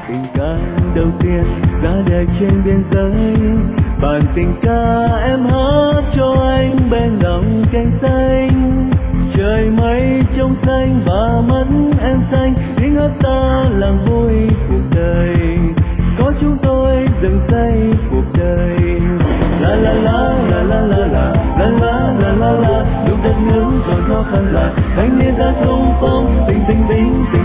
tình ca đầu tiên ra đời trên biên giới. Bản tình ca em hát cho anh bên lòng cánh xanh, trời mây trong xanh và mắt em xanh, tiếng hát ta làm vui cuộc đời, có chúng tôi dựng xây cuộc đời. La la la la la la la la la la la la, lúc đất nước còn khó khăn là thanh niên ta xung phong, tình tình tình tình